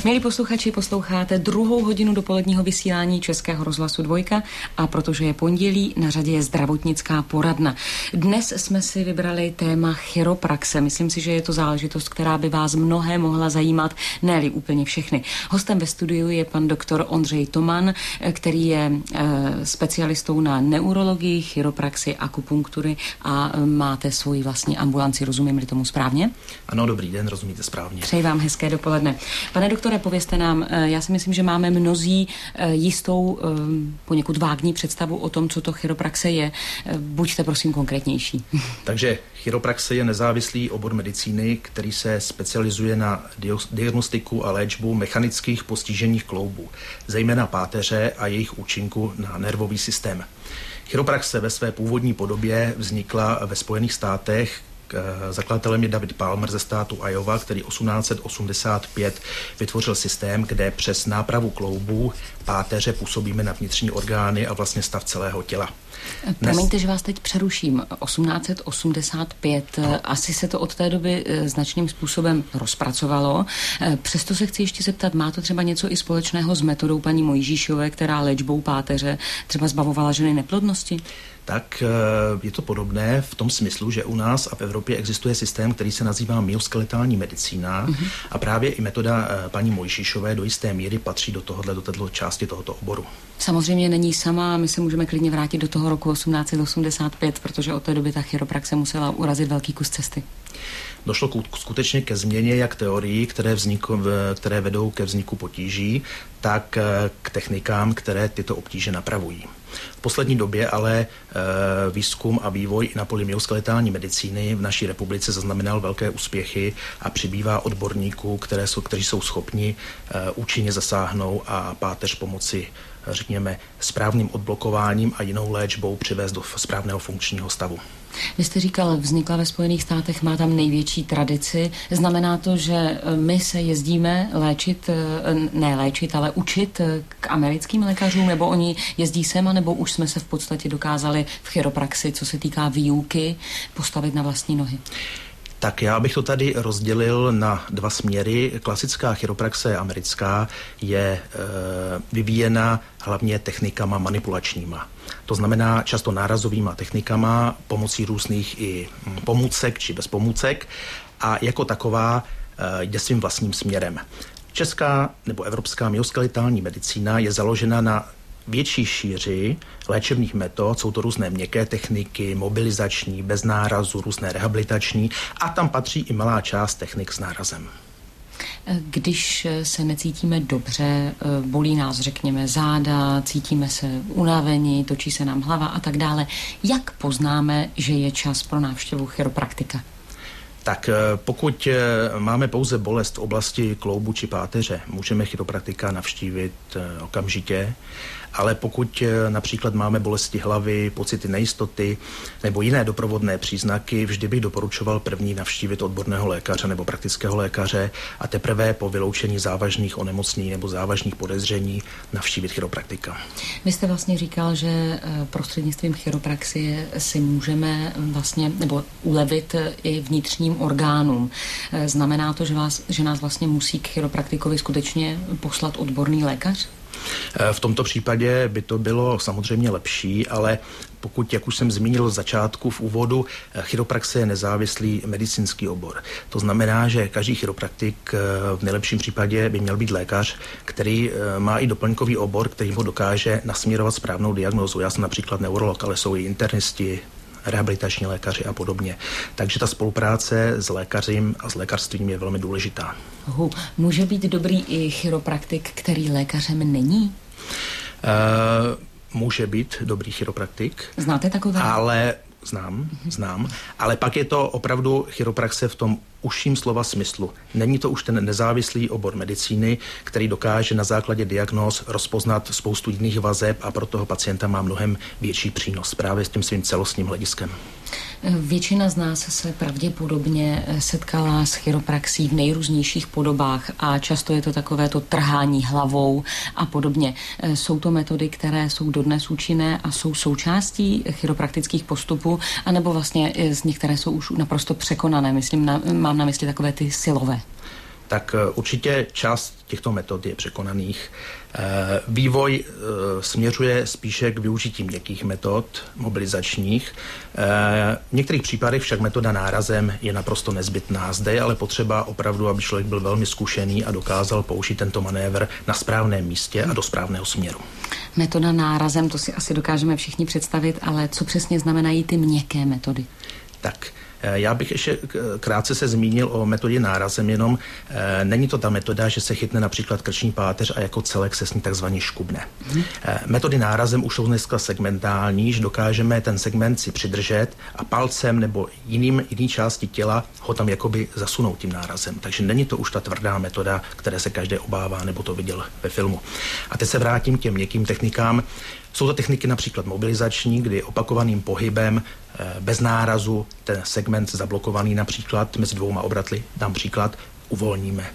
Milí posluchači, posloucháte 2. hodinu dopoledního vysílání Českého rozhlasu Dvojka a protože je pondělí, na řadě je zdravotnická poradna. Dnes jsme si vybrali téma chiropraxe. Myslím si, že je to záležitost, která by vás mnohé mohla zajímat, ne-li úplně všechny. Hostem ve studiu je pan doktor Ondřej Toman, který je specialistou na neurologii, chiropraxi, akupunktury a máte svoji vlastní ambulanci, rozumím-li tomu správně? Ano, dobrý den, rozumíte správně. Přeji vám hezké dopoledne. Pane doktore, povězte nám, já si myslím, že máme mnozí jistou poněkud vágní představu o tom, co to chiropraxe je. Buďte prosím konkrétnější. Takže chiropraxe je nezávislý obor medicíny, který se specializuje na diagnostiku a léčbu mechanických postiženích kloubů, zejména páteře a jejich účinku na nervový systém. Chiropraxe ve své původní podobě vznikla ve Spojených státech. Zakladatelem je David Palmer ze státu Iowa, který 1885 vytvořil systém, kde přes nápravu kloubů, páteře působíme na vnitřní orgány a vlastně stav celého těla. Promiňte, že vás teď přeruším. 1885, asi se to od té doby značným způsobem rozpracovalo. Přesto se chci ještě zeptat, má to třeba něco i společného s metodou paní Mojžíšové, která léčbou páteře třeba zbavovala ženy neplodnosti? Tak je to podobné v tom smyslu, že u nás a v Evropě existuje systém, který se nazývá myoskeletální medicína a právě i metoda paní Mojžíšové do jisté míry patří do této části tohoto oboru. Samozřejmě není sama, my se můžeme klidně vrátit do toho roku 1885, protože od té doby ta chiropraxe musela urazit velký kus cesty. Došlo skutečně ke změně jak teorií, které vedou ke vzniku potíží, tak k technikám, které tyto obtíže napravují. V poslední době ale výzkum a vývoj na poli myoskeletální medicíny v naší republice zaznamenal velké úspěchy a přibývá odborníků, kteří jsou schopni účinně zasáhnout a páteř pomoci, řekněme, správným odblokováním a jinou léčbou přivést do správného funkčního stavu. Vy jste říkal, vznikla ve Spojených státech, má tam největší tradici. Znamená to, že my se jezdíme ale učit k americkým lékařům, nebo oni jezdí sem, nebo už jsme se v podstatě dokázali v chiropraxi, co se týká výuky, postavit na vlastní nohy? Tak já bych to tady rozdělil na dva směry. Klasická chiropraxe americká je vyvíjena hlavně technikama manipulačníma. To znamená často nárazovýma technikama pomocí různých i pomůcek či bez pomůcek a jako taková jde svým vlastním směrem. Česká nebo evropská myoskeletální medicína je založena na větší šíři léčebných metod, jsou to různé měkké techniky, mobilizační, bez nárazu, různé rehabilitační a tam patří i malá část technik s nárazem. Když se necítíme dobře, bolí nás, řekněme, záda, cítíme se unavení, točí se nám hlava a tak dále, jak poznáme, že je čas pro návštěvu chiropraktika? Tak pokud máme pouze bolest v oblasti kloubu či páteře, můžeme chiropraktika navštívit okamžitě, ale pokud například máme bolesti hlavy, pocity nejistoty nebo jiné doprovodné příznaky, vždy bych doporučoval první navštívit odborného lékaře nebo praktického lékaře a teprve po vyloučení závažných onemocnění nebo závažných podezření navštívit chiropraktika. Vy jste vlastně říkal, že prostřednictvím chiropraxie si můžeme vlastně nebo ulevit i vnitřním orgánům. Znamená to, že nás vlastně musí k chiropraktikovi skutečně poslat odborný lékař? V tomto případě by to bylo samozřejmě lepší, ale pokud, jak už jsem zmínil z začátku v úvodu, chiropraxe je nezávislý medicínský obor. To znamená, že každý chiropraktik v nejlepším případě by měl být lékař, který má i doplňkový obor, který ho dokáže nasměrovat správnou diagnózu. Já jsem například neurolog, ale jsou i internisti, rehabilitační lékaři a podobně. Takže ta spolupráce s lékařem a s lékařstvím je velmi důležitá. Může být dobrý i chiropraktik, který lékařem není? Může být dobrý chiropraktik. Znáte takové? Ale znám, ale pak je to opravdu chiropraxe v tom užším slova smyslu. Není to už ten nezávislý obor medicíny, který dokáže na základě diagnóz rozpoznat spoustu jiných vazeb a pro toho pacienta má mnohem větší přínos právě s tím svým celostním hlediskem. Většina z nás se pravděpodobně setkala s chiropraxí v nejrůznějších podobách a často je to takové to trhání hlavou a podobně. Jsou to metody, které jsou dodnes účinné a jsou součástí chiropraktických postupů, anebo vlastně z některé jsou už naprosto překonané. Mám na mysli takové ty silové. Tak určitě část těchto metod je překonaných. Vývoj směřuje spíše k využití měkkých metod, mobilizačních. V některých případech však metoda nárazem je naprosto nezbytná. Zde je ale potřeba opravdu, aby člověk byl velmi zkušený a dokázal použít tento manévr na správném místě a do správného směru. Metoda nárazem, to si asi dokážeme všichni představit, ale co přesně znamenají ty měkké metody? Tak, já bych ještě krátce se zmínil o metodě nárazem, jenom není to ta metoda, že se chytne například krční páteř a jako celek se s ní takzvaně škubne. Metody nárazem už jsou dneska segmentální, že dokážeme ten segment si přidržet a palcem nebo jiný části těla ho tam jakoby zasunout tím nárazem. Takže není to už ta tvrdá metoda, které se každý obává, nebo to viděl ve filmu. A teď se vrátím k těm měkkým technikám. Jsou to techniky například mobilizační, kdy opakovaným pohybem bez nárazu ten segment zablokovaný například mezi dvouma obratly, dám příklad, uvolníme.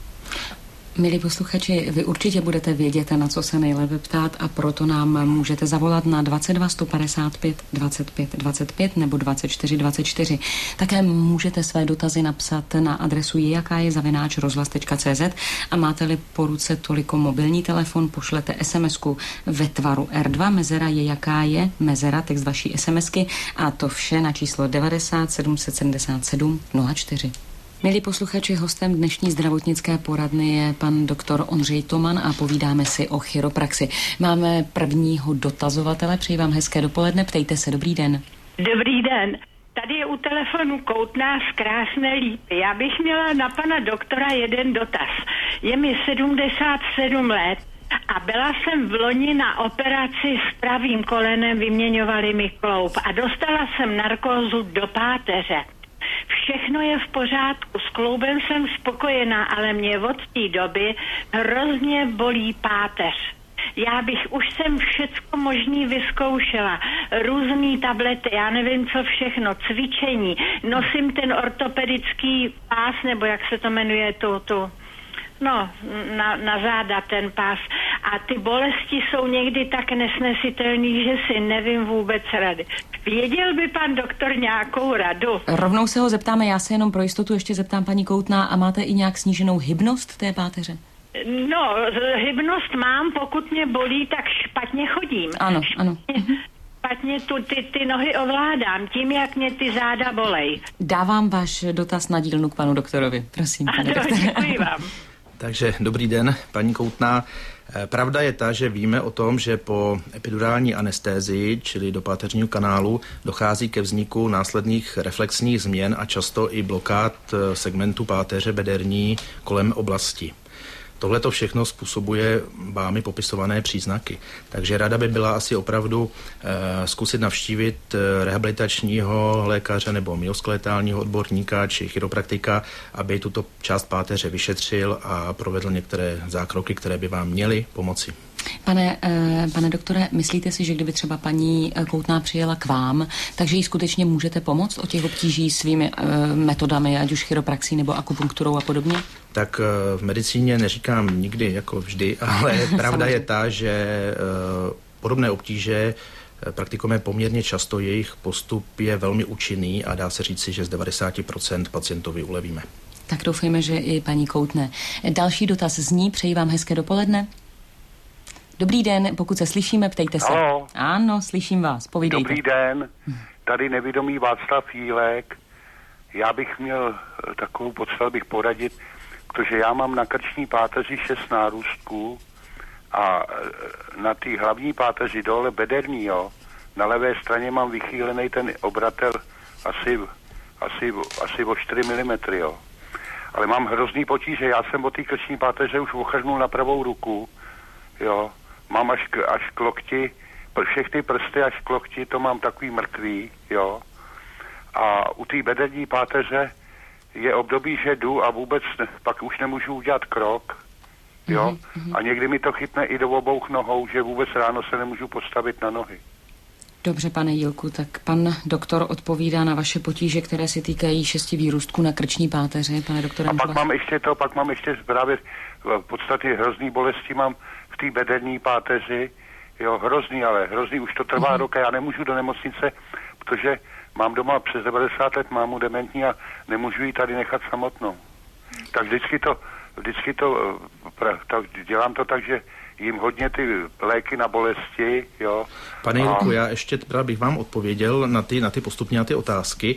Milí posluchači, vy určitě budete vědět, na co se nejlépe ptát, a proto nám můžete zavolat na 22 155 25 25 nebo 24 24. Také můžete své dotazy napsat na adresu jakáje@rozhlas.cz a máte-li po ruce toliko mobilní telefon, pošlete SMS-ku ve tvaru R2, mezera je jaká je, mezera, text vaší SMSky, a to vše na číslo 90 777 04. Milí posluchači, hostem dnešní zdravotnické poradny je pan doktor Ondřej Toman a povídáme si o chiropraxi. Máme prvního dotazovatele, přeji vám hezké dopoledne, ptejte se, dobrý den. Dobrý den, tady je u telefonu Koutná z Krásné Lípy. Já bych měla na pana doktora jeden dotaz. Je mi 77 let a byla jsem v loni na operaci s pravým kolenem, vyměňovali mi kloub a dostala jsem narkózu do páteře. Všechno je v pořádku, s kloubem jsem spokojená, ale mě od té doby hrozně bolí páteř. Už jsem všecko možný vyzkoušela, různý tablety, já nevím co všechno, cvičení, nosím ten ortopedický pás, nebo jak se to jmenuje, na záda ten pás. A ty bolesti jsou někdy tak nesnesitelný, že si nevím vůbec rady. Věděl by pan doktor nějakou radu? Rovnou se ho zeptáme, já se jenom pro jistotu ještě zeptám paní Koutná, a máte i nějak sníženou hybnost té páteře? No, hybnost mám, pokud mě bolí, tak špatně chodím. Ano. Špatně ty nohy ovládám, tím, jak mě ty záda bolej. Dávám váš dotaz na dílnu k panu doktorovi. Prosím, pane doktore. Děkuji vám. Takže dobrý den, paní Koutná. Pravda je ta, že víme o tom, že po epidurální anestézii, čili do páteřního kanálu, dochází ke vzniku následných reflexních změn a často i blokád segmentu páteře bederní kolem oblasti. Tohle to všechno způsobuje vámi popisované příznaky. Takže rada by byla asi opravdu zkusit navštívit rehabilitačního lékaře nebo myoskeletálního odborníka či chiropraktika, aby tuto část páteře vyšetřil a provedl některé zákroky, které by vám měly pomoci. Pane doktore, myslíte si, že kdyby třeba paní Koutná přijela k vám, takže jí skutečně můžete pomoct od těch obtíží svými metodami, ať už chiropraxí nebo akupunkturou a podobně? Tak v medicíně neříkám nikdy jako vždy, ale pravda je ta, že podobné obtíže praktikujeme poměrně často, jejich postup je velmi účinný a dá se říci, že z 90% pacientovi ulevíme. Tak doufejme, že i paní Koutné. Další dotaz zní, přeji vám hezké dopoledne. Dobrý den, pokud se slyšíme, ptejte se. Haló. Ano, slyším vás, povídejte. Dobrý den, tady nevědomý Václav Jílek. Já bych měl takovou potřebu bych poradit, protože já mám na krční páteři 6 nárůstků a na té hlavní páteři dole bederní, na levé straně mám vychýlený ten obratel asi o 4 mm, Ale mám hrozný potíže, já jsem od té krční páteře už ochrnul na pravou ruku, mám až k lokti, všechny prsty až k lokti, to mám takový mrtvý, A u té bederní páteře je období, že jdu a vůbec pak už nemůžu udělat krok, A někdy mi to chytne i do obou nohou, že vůbec ráno se nemůžu postavit na nohy. Dobře, pane Jílku, tak pan doktor odpovídá na vaše potíže, které se týkají 6 výrůstků na krční páteři. Pane doktore, a pak mám ještě právě v podstatě hrozný bolesti mám v té bederní páteři, hrozný, už to trvá rok a já nemůžu do nemocnice, protože mám doma přes 90 let mámu dementní a nemůžu ji tady nechat samotnou. tak vždycky to dělám to tak, že jim hodně ty léky na bolesti, jo. Pane Jirku, já ještě bych vám odpověděl na ty postupně na ty otázky.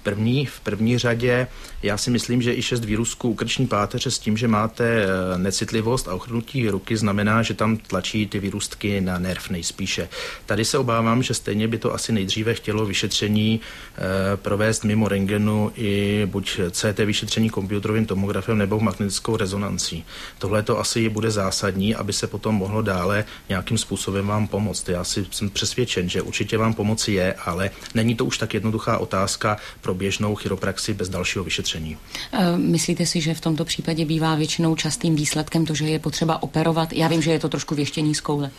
V první řadě já si myslím, že i 6 výrůstků krční páteře s tím, že máte necitlivost a ochrnutí ruky, znamená, že tam tlačí ty výrůstky na nerv nejspíše. Tady se obávám, že stejně by to asi nejdříve chtělo vyšetření provést mimo rentgenu i buď CT vyšetření komputerovým tomografem nebo magnetickou rezonancí. Tohle to asi bude zásadní, aby se potom mohlo dále nějakým způsobem vám pomoct. Já jsem přesvědčen, že určitě vám pomoci je, ale není to už tak jednoduchá otázka pro běžnou chiropraxi bez dalšího vyšetření. Myslíte si, že v tomto případě bývá většinou častým výsledkem to, že je potřeba operovat? Já vím, že je to trošku věštění z koule.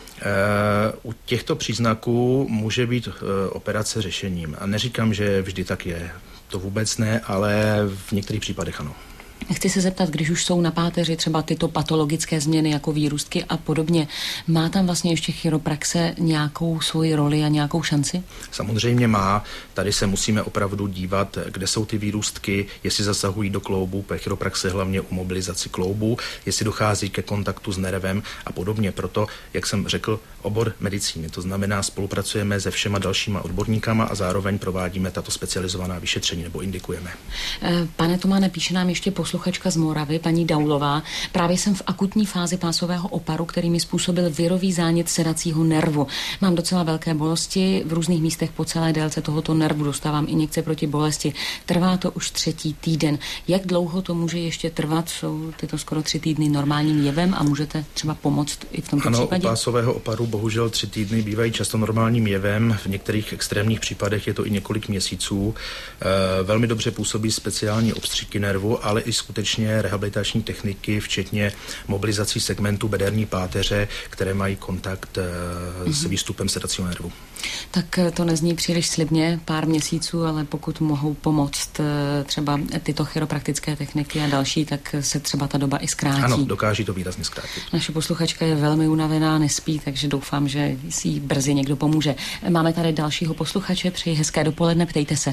U těchto příznaků může být operace řešením. A neříkám, že vždy tak je. To vůbec ne, ale v některých případech ano. Chci se zeptat, když už jsou na páteři třeba tyto patologické změny jako výrůstky a podobně, má tam vlastně ještě chiropraxe nějakou svoji roli a nějakou šanci? Samozřejmě má. Tady se musíme opravdu dívat, kde jsou ty výrůstky, jestli zasahují do kloubu, chiropraxe hlavně u mobilizaci kloubu, jestli dochází ke kontaktu s nervem a podobně. Proto, jak jsem řekl, obor medicíny. To znamená, spolupracujeme se všema dalšíma odborníkama a zároveň provádíme tato specializovaná vyšetření nebo indikujeme. Pane Tománe, píše nám ještě posluchačka z Moravy, paní Daulová. Právě jsem v akutní fázi pásového oparu, který mi způsobil virový zánět sedacího nervu. Mám docela velké bolesti, v různých místech po celé délce tohoto nervu dostávám injekce proti bolesti. Trvá to už 3. týden. Jak dlouho to může ještě trvat? Jsou tyto skoro 3 týdny normálním jevem a můžete třeba pomoct i v tomto případě? Ano, u pásového oparu bohužel 3 týdny bývají často normálním jevem. V některých extrémních případech je to i několik měsíců. Velmi dobře působí speciální obstřiky nervu, ale i skutečně rehabilitační techniky, včetně mobilizací segmentů bederní páteře, které mají kontakt s výstupem sedacího nervu. Tak to nezní příliš slibně, pár měsíců, ale pokud mohou pomoct třeba tyto chiropraktické techniky a další, tak se třeba ta doba i zkrátí. Ano, dokáží to výrazně zkrátit. Naše posluchačka je velmi unavená, nespí, takže doufám, že si jí brzy někdo pomůže. Máme tady dalšího posluchače, přeji hezké dopoledne, ptejte se.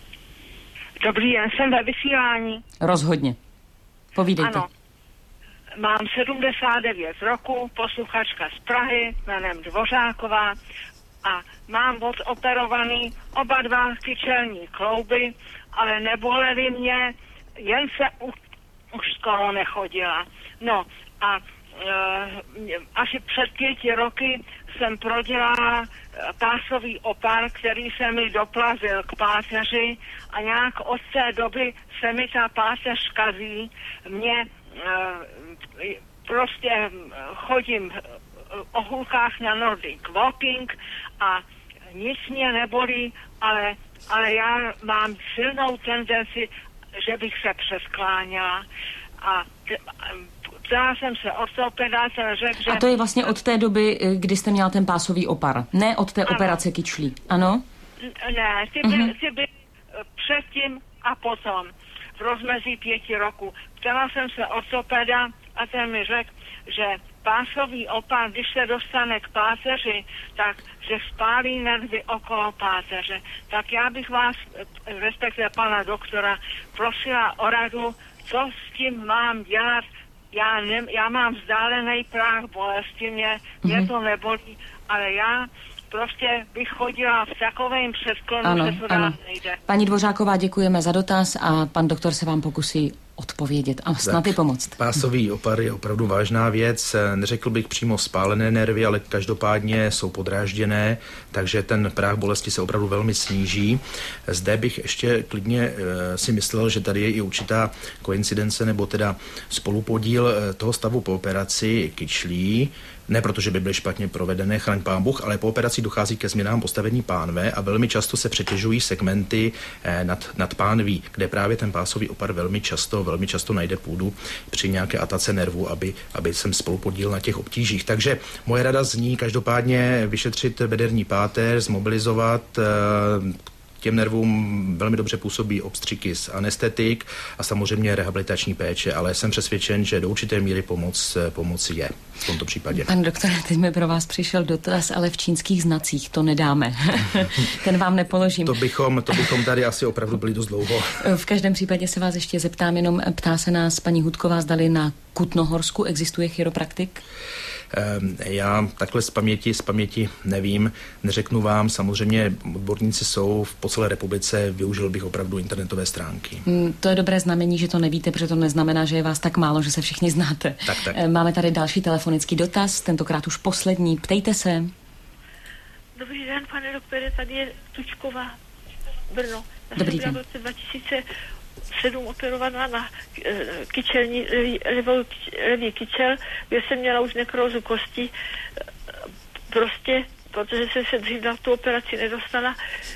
Dobrý den, jsem ve vysílání. Rozhodně. Povídejte. Ano. Mám 79 roku, posluchačka z Prahy, jménem Dvořáková a mám odoperovaný oba 2 kyčelní klouby, ale nebolely mě, jen se už skoro nechodila. No a asi před 5 roky jsem prodělala pásový opar, který se mi doplazil k páteři a nějak od té doby se mi ta páteř kazí. Mě prostě chodím o hulkách na Nordic Walking a nic mě nebolí, ale já mám silnou tendenci, že bych se přeskláněla a ptala jsem se ortopeda, ten řekl, že... A to je vlastně od té doby, kdy jste měla ten pásový opar, ne od té operace kyčlí, ano? Ne, ty byly předtím a potom, v rozmezí 5 roků. Ptala jsem se ortopeda a ten mi řekl, že pásový opar, když se dostane k páteři, tak že spálí nervy okolo páteře. Tak já bych vás, respektive pana doktora, prosila o radu, co s tím mám dělat. Já mám vzdálený práh bolesti, mě to nebolí, ale já prostě bych chodila v takovém předklonu, že to dál nejde. Paní Dvořáková, děkujeme za dotaz a pan doktor se vám pokusí odpovědět a snad i pomoct. Pásový opar je opravdu vážná věc. Neřekl bych přímo spálené nervy, ale každopádně jsou podrážděné, takže ten práh bolesti se opravdu velmi sníží. Zde bych ještě klidně si myslel, že tady je i určitá koincidence nebo teda spolupodíl toho stavu po operaci kyčlí. Ne proto, že by byly špatně provedené, chraň pán Bůh, ale po operaci dochází ke změnám postavení pánve a velmi často se přetěžují segmenty nad pánví, kde právě ten pásový opar velmi často najde půdu při nějaké atace nervu, aby jsem spolupodíl na těch obtížích. Takže moje rada zní každopádně vyšetřit bederní páteř, zmobilizovat těm nervům velmi dobře působí obstřikys anestetik a samozřejmě rehabilitační péče, ale jsem přesvědčen, že do určité míry pomoc je v tomto případě. Pane doktore, teď mi pro vás přišel dotaz, ale v čínských znacích to nedáme. Ten vám nepoložím. To bychom tady asi opravdu byli dost dlouho. V každém případě se vás ještě zeptám, jenom ptá se nás paní Hudková, zdali na Kutnohorsku existuje chiropraktik? Já takhle z paměti nevím, neřeknu vám, samozřejmě odborníci jsou po celé republice, využil bych opravdu internetové stránky. To je dobré znamení, že to nevíte, protože to neznamená, že je vás tak málo, že se všichni znáte. Tak. Máme tady další telefonický dotaz, tentokrát už poslední, ptejte se. Dobrý den, pane doktore, tady je Tučková, Brno. Dobrý den. Já jsem byla v roce 2007 operovaná na kyčelní, levý kyčel, kde jsem měla už nekrózu kosti, prostě, protože jsem se dřív na tu operaci nedostala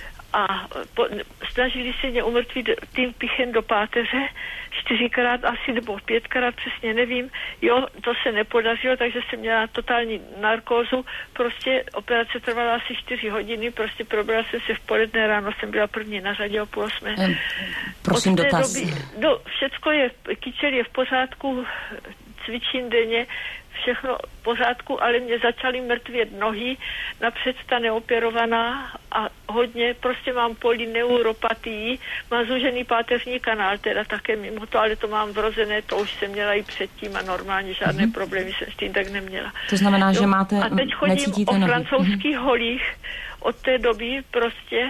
a snažili se mě umrtvit tím pichem do páteře, 4krát asi nebo 5krát, přesně nevím. Jo, to se nepodařilo, takže jsem měla totální narkózu. Prostě operace trvala asi 4 hodiny, prostě probrala jsem se v poledne, ráno jsem byla první na řadě o 7:30. Prosím, dotaz. Všecko je, kyčel je v pořádku, cvičím denně, všechno v pořádku, ale mě začaly mrtvět nohy, napřed ta neoperovaná a hodně, prostě mám polyneuropatii, mám zúžený páteřní kanál, teda také mimo to, ale to mám vrozené, to už jsem měla i předtím a normálně žádné problémy jsem s tím tak neměla. To znamená, že máte, a teď chodím o francouzských holích, od té doby prostě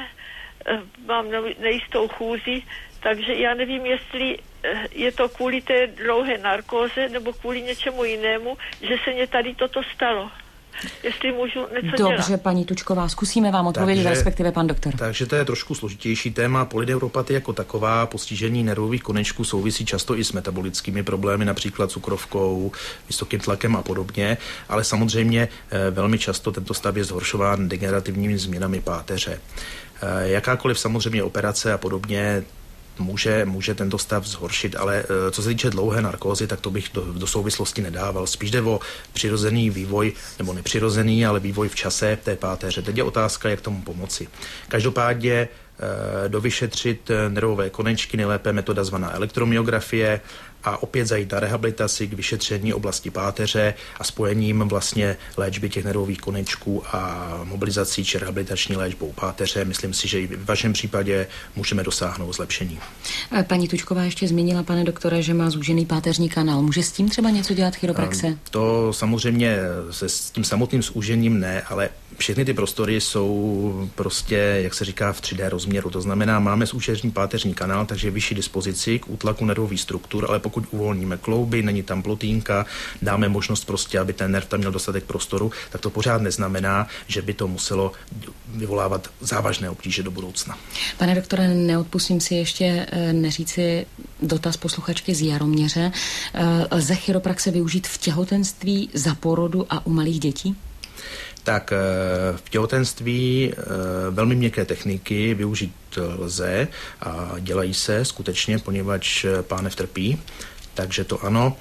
mám nejistou chůzi, takže já nevím, jestli je to kvůli té dlouhé narkóze nebo kvůli něčemu jinému, že se mě tady toto stalo. Jestli můžu něco dělat. Dobře, paní Tučková, zkusíme vám odpovědět, respektive pan doktor. Takže to je trošku složitější téma. Polyneuropatie jako taková, postižení nervových konečků souvisí často i s metabolickými problémy, například cukrovkou, vysokým tlakem a podobně, ale samozřejmě velmi často tento stav je zhoršován degenerativními změnami páteře. Jakákoliv samozřejmě operace a podobně může tento stav zhoršit, ale co se týče dlouhé narkózy, tak to bych do souvislosti nedával. Spíš jde o přirozený vývoj, nebo nepřirozený, ale vývoj v čase té páteře. Teď je otázka, jak tomu pomoci. Každopádně dovyšetřit nervové konečky, nejlépe metoda zvaná elektromyografie a opět zajít na rehabilitaci k vyšetření oblasti páteře a spojením vlastně léčby těch nervových konečků a mobilizací či rehabilitační léčbou páteře. Myslím si, že i v vašem případě můžeme dosáhnout zlepšení. Paní Tučková ještě zmínila, pane doktore, že má zúžený páteřní kanál. Může s tím třeba něco dělat chiropraxe? To samozřejmě s tím samotným zúžením ne, ale všechny ty prostory jsou prostě, jak se říká, v 3D rozměru. To znamená, máme zúžený páteřní kanál, takže vyšší dispozici k útlaku nervových struktur, ale pokud uvolníme klouby, není tam plotínka, dáme možnost prostě, aby ten nerv tam měl dostatek prostoru, tak to pořád neznamená, že by to muselo vyvolávat závažné obtíže do budoucna. Pane doktore, neodpustím si ještě neříci dotaz posluchačky z Jaroměře. Lze chiropraxe využít v těhotenství, za porodu a u malých dětí? Tak v těhotenství velmi měkké techniky využít lze a dělají se skutečně, poněvadž pánev trpí, takže to ano.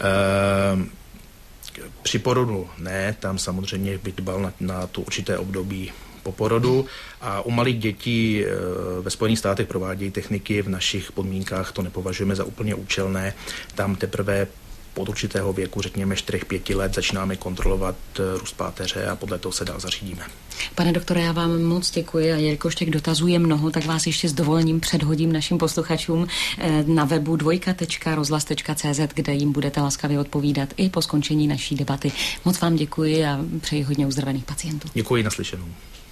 Při porodu ne, tam samozřejmě bych dbal na to určité období po porodu a u malých dětí ve Spojených státech provádějí techniky, v našich podmínkách to nepovažujeme za úplně účelné, tam teprve od určitého věku, řekněme 4-5 let, začínáme kontrolovat růst páteře a podle toho se dál zařídíme. Pane doktore, já vám moc děkuji a jelikož těch dotazů je mnoho, tak vás ještě s dovolením předhodím našim posluchačům na webu dvojka.rozhlas.cz, kde jim budete laskavě odpovídat i po skončení naší debaty. Moc vám děkuji a přeji hodně uzdravených pacientů. Děkuji, naslyšenou.